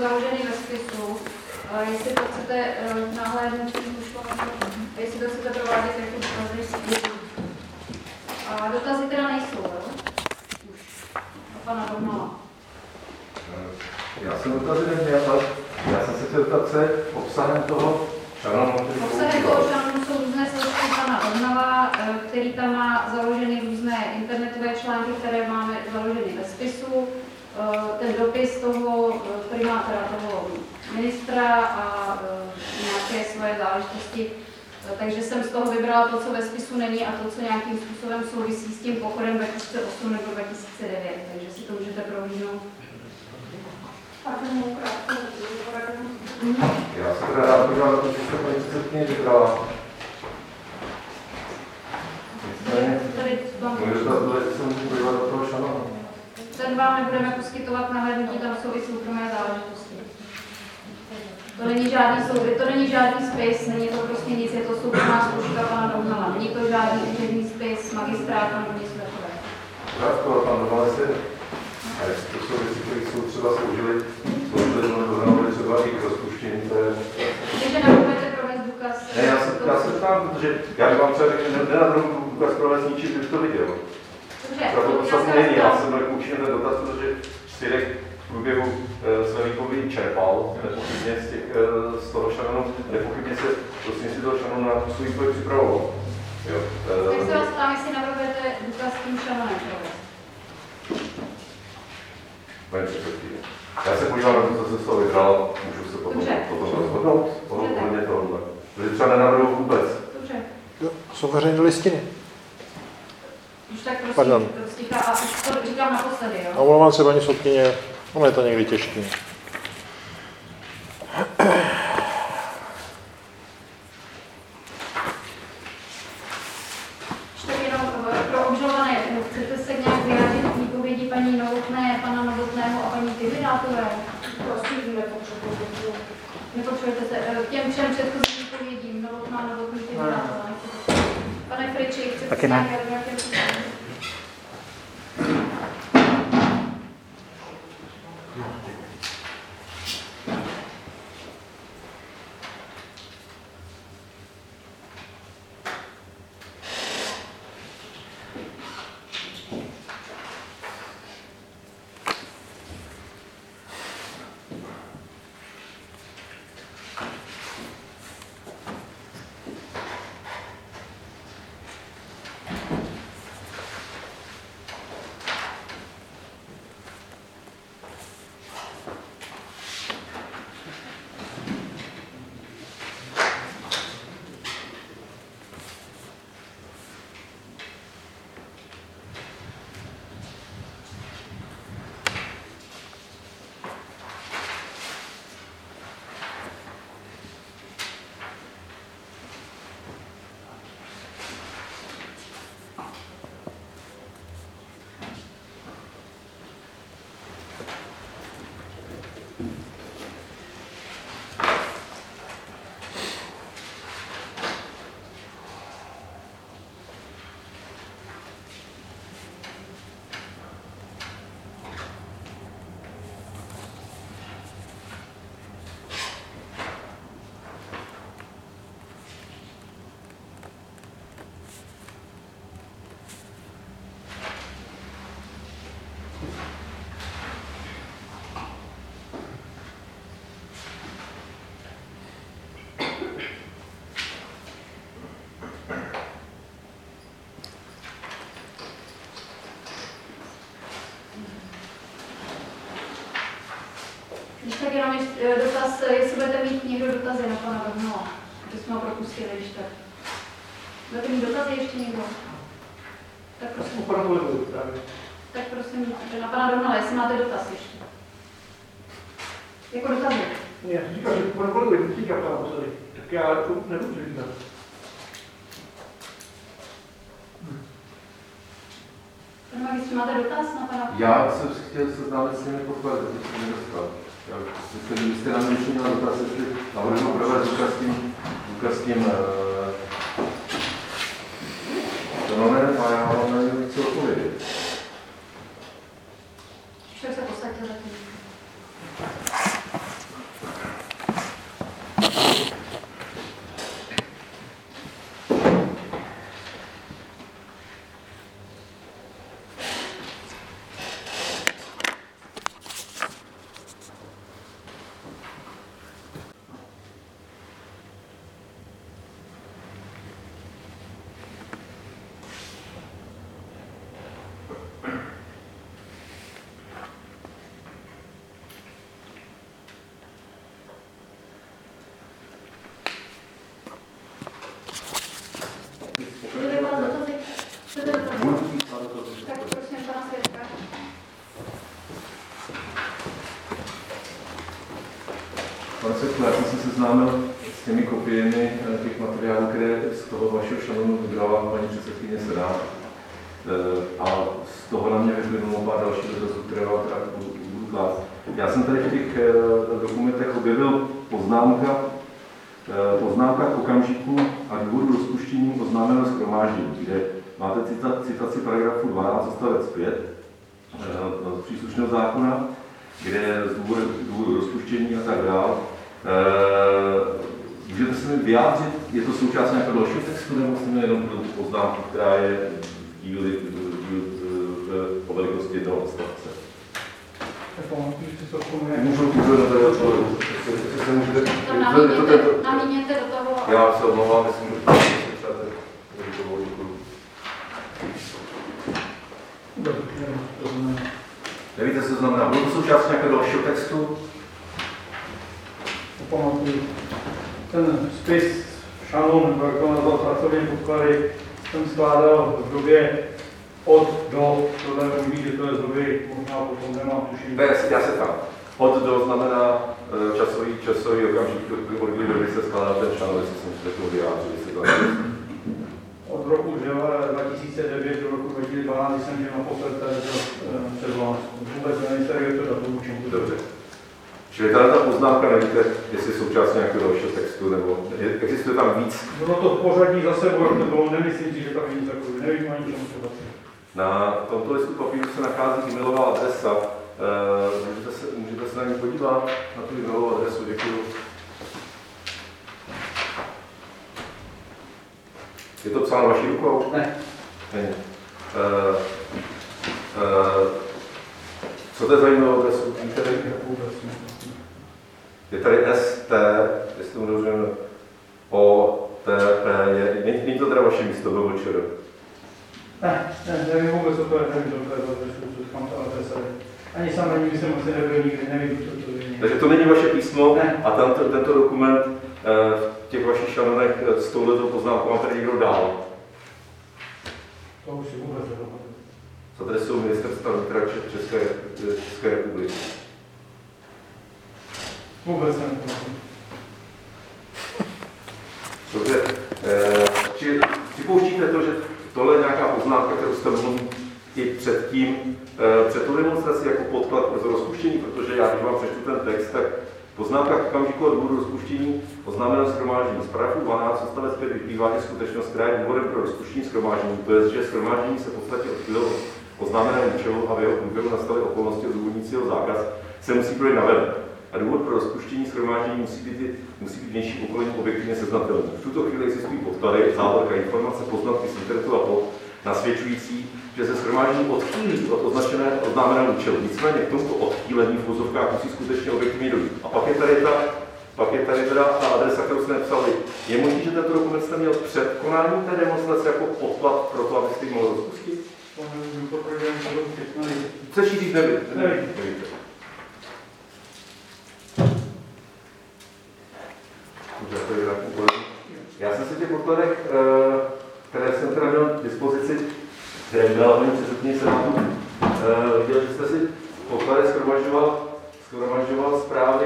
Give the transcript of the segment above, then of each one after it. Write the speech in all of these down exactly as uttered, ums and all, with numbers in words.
založeny ve spisu. Jestli to chcete nahlédnout, jestli to chcete provádět jako dotazy. A dotazy teda nejsou, jo? Už. A pana Dohnala. Já jsem dotazy neměl, já jsem se chtěl zeptat, co je obsahem toho šanonu. Obsahem toho šanonu jsou různé složky pana Dohnala, který tam má založeny různé internetové články, které máme založeny ve spisu. Ten dopis toho primátora, toho ministra a nějaké svoje záležitosti. Takže jsem z toho vybrala to, co ve spisu není a to, co nějakým způsobem souvisí s tím pochodem dva tisíce osm nebo dva tisíce devět. Takže si to můžete prohlídnout. Já se teda rád podíval na to, že jste paní předsedkyně vybrala. Můj dotaz byl, jestli se můžu podívat do toho šanonu. Ten vám nebudeme poskytovat nahlédnutí, tam jsou i soukromé záležitosti. To není žádný souběh, to není žádný spis, není to prostě nic, je to soukromá zkouška pana Dohnala. Není to žádný úřední spis, magistráta nebo nic takového. Krátko, pan Dohnal si, a jestli to jsou věci, které jsou třeba sloužily, sloužily Dohnalovi třeba i k rozpuštění té... Takže navrhujete provést důkaz? Ne, já se, já se ptám, protože já bych vám třeba řekl, že nenavrhu důkaz provést ničím, bych to viděl. Dobře, to podstatně není, já jsem tak učil ten dotaz, protože svědek v průběhu e, své výpovědi čerpal nepochybně z, těch, e, z toho šanonu, nepochybně se prostě si toho šanonu na svůj výpověď připravoval. Jo. E, tak se vás ptám, jestli navrhujete důkaz s tím šanonem provést. Paní předsedkyně. Já se podívám na to, co se z toho vybral, můžu se potom, potom rozhodnout, ohledně tohohle. Protože třeba nenavrhuji vůbec. Dobře. Jo, jsou veřejné listiny. Už tak prosím, sticha, a už to říkám naposledy, jo? A omlouvám se, paní soudkyně, ono je to někdy těžké. Tak jenom pro obžalované, chcete se nějak vyjádřit k výpovědi paní Novotné, pana Novotného a paní Tyvydátové? Prosím, nepotřebujete. Nepotřebujete se k těm všem předchozím výpovědím, Novotná, Novotný, Tyvydátová. Pane Friči, chcete se nějak vyjádřit? Tak jenom dotaz, jestli budete mít někdo dotazy na pana Dohnala, že jsme ho propustili, když tak. Budete mít dotazy ještě někdo? Tak prosím. Tak prosím, na pana Dohnala, jestli máte dotaz ještě. Jako dotazy. Ne, říkám, že pan kolegovi říká pana poslední, tak já to nebudu říkat. Pane magistře, máte dotaz na pana? Já jsem chtěl seznámit s těmi podklady, protože jsem nedostal. Vy jste nám ještě měla dotaz, jestli navrhnu provést důkaz tím, důkaz tím fenoménem a já vám na něj chci odpovědět. Tak se posaďte zatím. Pane Světku, já jsem se seznámil s těmi kopiemi těch materiálů, které z toho vašeho šanonu vybrala paní předsedkyně Senátu. A z toho na mě vyplynulo pár dalších dotazů, které vám teda budu klást. Já jsem tady v těch dokumentech objevil poznámka, poznámka k okamžiku a důvodu rozpuštění oznámeného shromáždění, kde máte citaci paragrafu dvanáct odstavec pět z příslušného zákona, kde z důvodu, důvodu rozpuštění a tak dále. Můžete se mi vyjádřit, je to součást nějakého dalšího textu, nebo jsme jenom tu poznámku, která je v díli po velikosti jednoho odstavce? Můžu můžu do toho odpovědět. Namíněte do toho. Já se omlouvám, myslím, že to bylo děkuju. Nevíte, co to znamená? Bylo to součást nějakého dalšího textu? Pamatuju. Ten spis šanon, nebo jak to nazval, pracovní podklady, jsem skládal v době od do, tohle mluví, že to je z doby, možná potom nemám tušení. Ne, já se tam. Od do znamená časový, časový okamžik, od kdy doby se skládá ten šanon, jestli jsem se to vyjádřil, jestli to Od roku dva tisíce devět do roku dva tisíce dvanáct jsem žil naposled před vás. Vůbec nevím, jak to datum učím. Dobře. Čili tady ta poznámka, nevíte, jestli součást nějakého dalšího textu, nebo existuje tam víc? Bylo to v pořadí za sebou, jak to bylo, nemyslím si, že tam je nic takový, nevím ani čemu se patří. Na tomto listu papíru se nachází e-mailová adresa. E, můžete, se, můžete se na ní podívat, na tu e-mailovou adresu, děkuju. Je to psáno vaší rukou? Ne. Není. E, e, co to je za e-mailovou adresu? Je tady S T, jestli mu dobře O, T, P, je, není, není to teda vaše místo, bylo včera. Ne, ne, nevím vůbec, co to je, nevím, co to je za adresu, co tam ta adresa je. Ani sám ani jsem asi nebyl nikdy, nevím, co to je. Takže to není vaše písmo ne. A tento, tento dokument v těch vašich šanonech s touhletou poznámkou vám tady někdo dál. To už si vůbec nepamatuju. S adresou ministerstva vnitra České, České republiky. Vůbec nepamatuju. Dobře, e, či připouštíte to, že tohle je nějaká poznámka, kterou jste mohli i předtím, e, před tu demonstrací jako podklad pro rozpuštění, protože já, když vám přečtu ten text, tak poznámka k okamžiku od důvodu rozpuštění oznámeného shromáždění. Z paragrafu dvanáct odstavec pět vyplývá i skutečnost, která je důvodem pro rozpuštění shromáždění, to je, že shromáždění se v podstatě odchýlilo od oznámeného účelu a v jeho průběhu nastaly okolnosti odůvodňujícího zákaz, se musí projít navenek. A důvod pro rozpuštění shromáždění musí být, musí být vnější okolí objektivně seznatelný. V tuto chvíli existují podklady, závorka, informace, poznatky z internetu a pod, nasvědčující, že se shromáždění odchýlí od označené oznámeného účelu. Nicméně k tomuto odchýlení v vozovkách musí skutečně objektivně dojít. A pak je tady ta, pak je tady teda ta adresa, kterou jste nepsali. Je možné, že tento dokument jste měl před konáním té demonstrace jako podklad pro to, abyste ji mohl rozpustit? Chceš jít nevíte? Nevíte. Já jsem si v těch podkladech, které jsem teda měl k dispozici, které vydala paní předsedkyně Senátu, viděl, že jste si v podkladech shromažďoval zprávy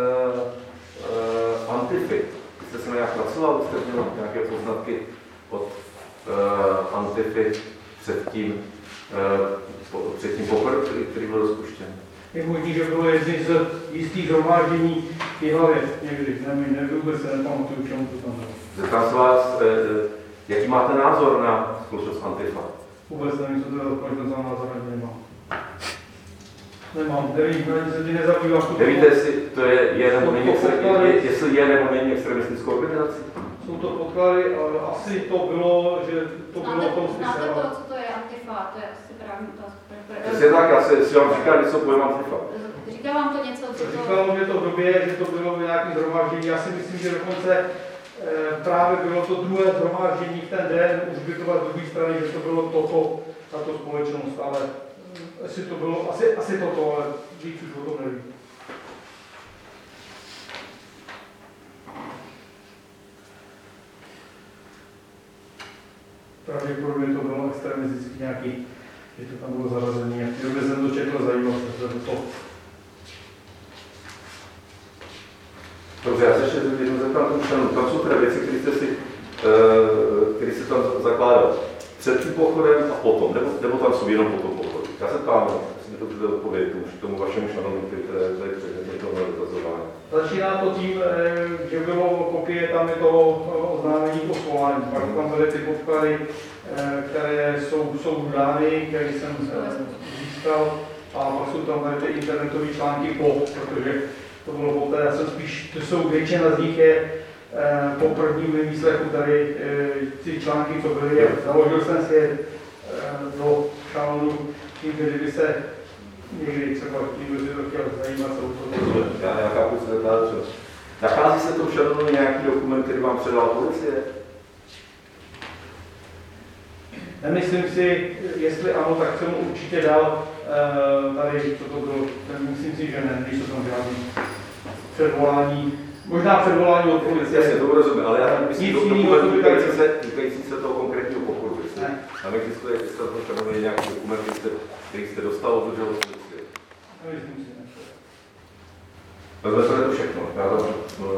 Antify. Vy jste se na nějak pracoval, jste měl nějaké poznatky od Antify před tím, před tím pochodem, který, který byl rozpuštěn. Je možný, že bylo jedný z jistých zhromáždění v Jihlavě někdy, nevím, nevím, vůbec se nepamatuju, čemu to tam bylo. Zeptám se vás, jaký máte názor na společnost Antifa? Vůbec nevím, co to je odpověď za názor, ani nemám. Nemám, nevím, ani se tím nezabývám. Nevíte, jestli to je, je nebo není, je, jestli je nebo není extremistickou organizací? Jsou to podklady, ale asi to bylo, že to bylo v tom spise. Znáte to, co to je Antifa, to je asi právě otázka. Jestli je tak, já si, si vám říká něco pojem Antifa. Říká vám to něco, co to... Říkalo mě to v době, že to bylo v nějakém zhromáždění. Já si myslím, že dokonce e, právě bylo to druhé zhromáždění v ten den, už by to bylo z druhé strany, že to bylo toto, tato společnost, ale asi to bylo, asi, asi toto, ale víc už o tom nevím. Pravděpodobně to bylo extremisticky nějaký, že to tam bylo zarazené. Jak kdyby jsem to četl, zajímalo se to. Dobře, já se ještě jednou zeptám tomu členu. Tam jsou teda věci, které jste si, uh, které jste tam zakládal před tím pochodem a potom, nebo, nebo tam jsou jenom po tom pochodu. Já se ptám, jestli mi to bude odpovědět k tomu vašemu členovi, které je předmětem toho dotazování. Začíná to tím, že bylo kopie tam je toho oznámení o svolání. Pak tam byly ty podklady, které jsou, jsou dány, které jsem získal, a pak jsou tam ty internetové články po, protože to bylo poté, já jsem spíš, to jsou většina z nich je po prvním výslechu tady ty články, co byly, založil jsem si je do šanonu, tím, kdyby se někdy třeba někdo si to chtěl zajímat, co to Já, já chápu, co se dá, že nachází se to v šanonu nějaký dokument, který vám předala policie? Nemyslím si, jestli ano, tak jsem mu určitě dal tady, co to bylo, myslím si, že ne, nejsou tam žádný předvolání, možná předvolání od policie. Jasně, to rozumím, ale já myslím, Nic do jiného, dokumentu to by tady- týkající se, týkající se toho konkrétního pochodu. Jestli Ne. tam existuje, jestli tam v šanonu je nějaký dokument, který jste, který jste dostal od úřadu policie. Nemyslím si, ne. Vezme to je to všechno, já tam